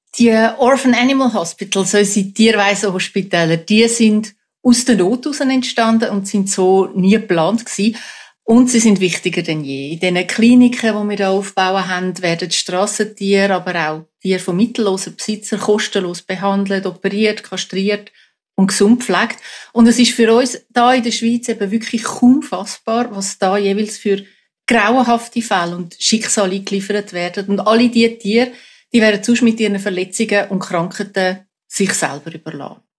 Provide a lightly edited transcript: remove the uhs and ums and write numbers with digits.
Die Orphan Animal Hospitals, unsere Tierwaisenhospitäler, die sind aus der Not heraus entstanden und sind so nie geplant gewesen. Und sie sind wichtiger denn je. In diesen Kliniken, die wir hier aufbauen haben, werden Strassentiere, aber auch Tiere von mittellosen Besitzern kostenlos behandelt, operiert, kastriert und gesund gepflegt. Und es ist für uns da in der Schweiz eben wirklich kaum fassbar, was da jeweils für grauenhafte Fälle und Schicksale eingeliefert werden. Und alle diese Tiere, die werden sonst mit ihren Verletzungen und Krankheiten sich selber überlassen.